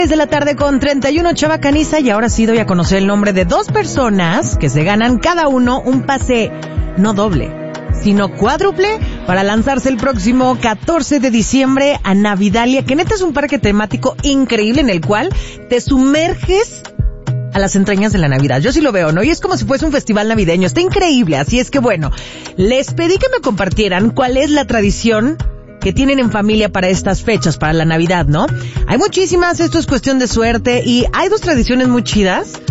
De la tarde con 31, Chava Caniza, y ahora sí doy a conocer el nombre de dos personas que se ganan cada uno un pase no doble, sino cuádruple para lanzarse el próximo 14 de diciembre a Navidalia, que neta es un parque temático increíble en el cual te sumerges a las entrañas de la Navidad. Yo sí lo veo, ¿no? Y es como si fuese un festival navideño. Está increíble. Así es que bueno, les pedí que me compartieran cuál es la tradición que tienen en familia para estas fechas, para la Navidad, ¿no? Hay muchísimas, esto es cuestión de suerte, y hay dos tradiciones muy chidas